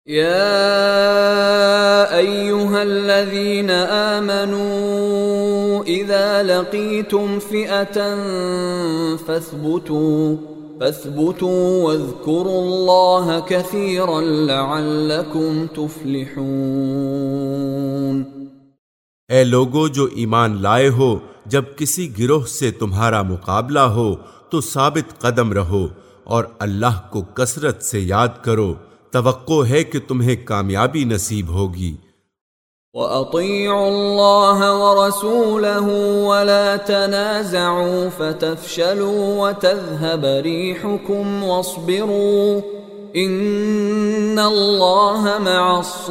يا أيها الذين آمنوا إذا لقيتم فئة فاثبتوا واذكروا الله كثيرا لعلكم تفلحون۔ اے لوگو جو ایمان لائے ہو، جب کسی گروہ سے تمہارا مقابلہ ہو تو ثابت قدم رہو اور اللہ کو کثرت سے یاد کرو، توقع ہے کہ تمہیں کامیابی نصیب ہوگی۔ وَأَطِيعُوا اللَّهَ وَرَسُولَهُ وَلَا تَنَازَعُوا فَتَفْشَلُوا وَتَذْهَبَ رِيحُكُمْ وَاصْبِرُوا إِنَّ اللَّهَ مَعَ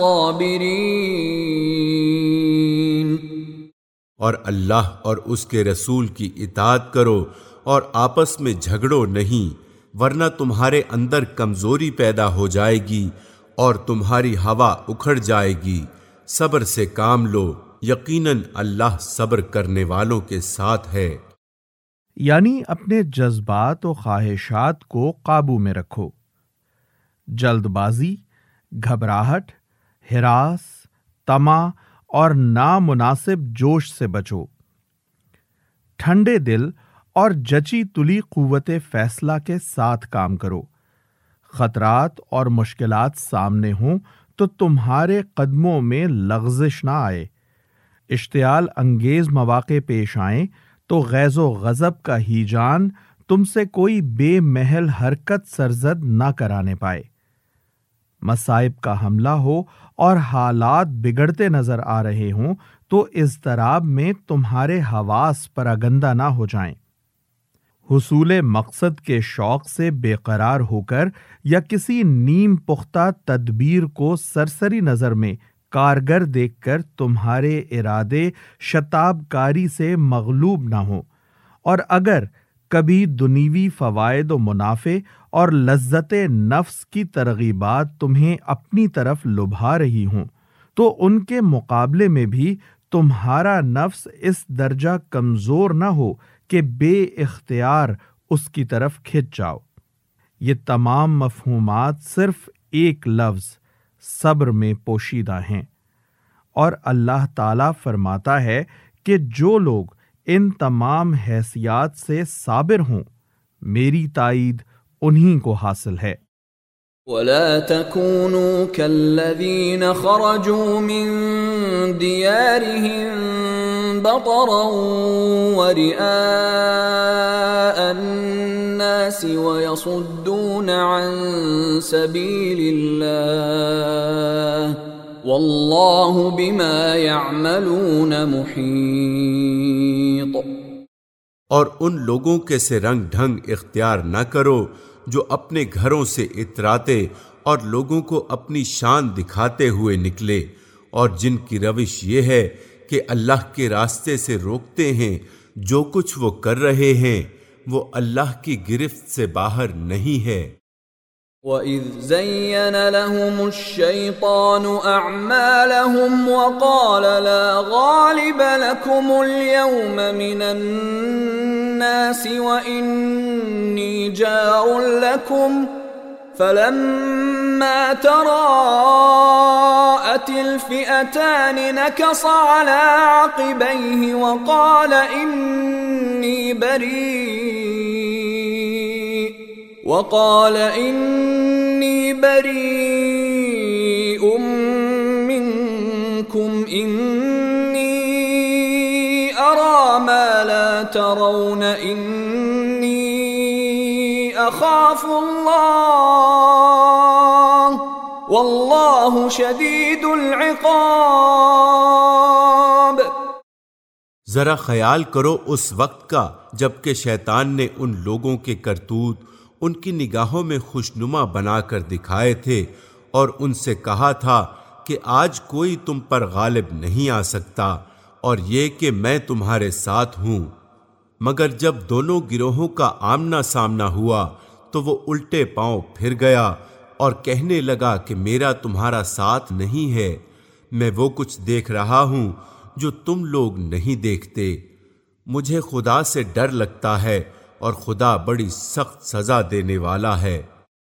الصَّابِرِينَ۔ اور اللہ اور اس کے رسول کی اطاعت کرو اور آپس میں جھگڑو نہیں، ورنہ تمہارے اندر کمزوری پیدا ہو جائے گی اور تمہاری ہوا اکھڑ جائے گی۔ صبر سے کام لو، یقیناً اللہ صبر کرنے والوں کے ساتھ ہے۔ یعنی اپنے جذبات و خواہشات کو قابو میں رکھو، جلد بازی، گھبراہٹ، ہراس، طمع اور نامناسب جوش سے بچو۔ ٹھنڈے دل اور جچی تلی قوت فیصلہ کے ساتھ کام کرو۔ خطرات اور مشکلات سامنے ہوں تو تمہارے قدموں میں لغزش نہ آئے۔ اشتعال انگیز مواقع پیش آئیں تو غیظ و غضب کا ہیجان تم سے کوئی بے محل حرکت سرزد نہ کرانے پائے۔ مصائب کا حملہ ہو اور حالات بگڑتے نظر آ رہے ہوں تو اضطراب میں تمہارے حواس پراگندہ نہ ہو جائیں۔ حصول مقصد کے شوق سے بے قرار ہو کر یا کسی نیم پختہ تدبیر کو سرسری نظر میں کارگر دیکھ کر تمہارے ارادے شتاب کاری سے مغلوب نہ ہوں، اور اگر کبھی دنیوی فوائد و منافع اور لذت نفس کی ترغیبات تمہیں اپنی طرف لبھا رہی ہوں تو ان کے مقابلے میں بھی تمہارا نفس اس درجہ کمزور نہ ہو کہ بے اختیار اس کی طرف کھنچ جاؤ۔ یہ تمام مفہومات صرف ایک لفظ صبر میں پوشیدہ ہیں، اور اللہ تعالیٰ فرماتا ہے کہ جو لوگ ان تمام حیثیات سے صابر ہوں، میری تائید انہی کو حاصل ہے۔ وَلَا تَكُونُوا كَالَّذِينَ خَرَجُوا مِن دِيَارِهِم بَطَرًا وَرِئَاءَ النَّاسِ وَيَصُدُّونَ عَن سَبِيلِ اللَّهِ وَاللَّهُ بِمَا يَعْمَلُونَ مُحِيطٌ۔ اور ان لوگوں کے سے رنگ ڈھنگ اختیار نہ کرو جو اپنے گھروں سے اتراتے اور لوگوں کو اپنی شان دکھاتے ہوئے نکلے، اور جن کی روش یہ ہے کہ اللہ کے راستے سے روکتے ہیں، جو کچھ وہ کر رہے ہیں وہ اللہ کی گرفت سے باہر نہیں ہے۔ وَإِذْ زَيَّنَ لَهُمُ الشَّيْطَانُ أَعْمَالَهُمْ وَقَالَ لَا غَالِبَ لَكُمُ الْيَوْمَ مِنَ النَّاسِ وَإِنِّي جَارٌ لَكُمْ فَلَمَّا تَرَاءَتِ الْفِئَتَانِ نَكَصَ عَلَى عَقِبَيْهِ وَقَالَ إِنِّي بَرِيءٌ مِّنكُمْ إِنِّي أَرَى مَا لَا تَرَوْنَ إِنِّي أَخَافُ اللَّهَ وَاللَّهُ شَدِيدُ الْعِقَابِ۔ ذرا خیال کرو اس وقت کا جب کہ شیطان نے ان لوگوں کے کرتوت ان کی نگاہوں میں خوشنما بنا کر دکھائے تھے اور ان سے کہا تھا کہ آج کوئی تم پر غالب نہیں آ سکتا، اور یہ کہ میں تمہارے ساتھ ہوں۔ مگر جب دونوں گروہوں کا آمنا سامنا ہوا تو وہ الٹے پاؤں پھر گیا اور کہنے لگا کہ میرا تمہارا ساتھ نہیں ہے، میں وہ کچھ دیکھ رہا ہوں جو تم لوگ نہیں دیکھتے۔ مجھے خدا سے ڈر لگتا ہے اور خدا بڑی سخت سزا دینے والا ہے۔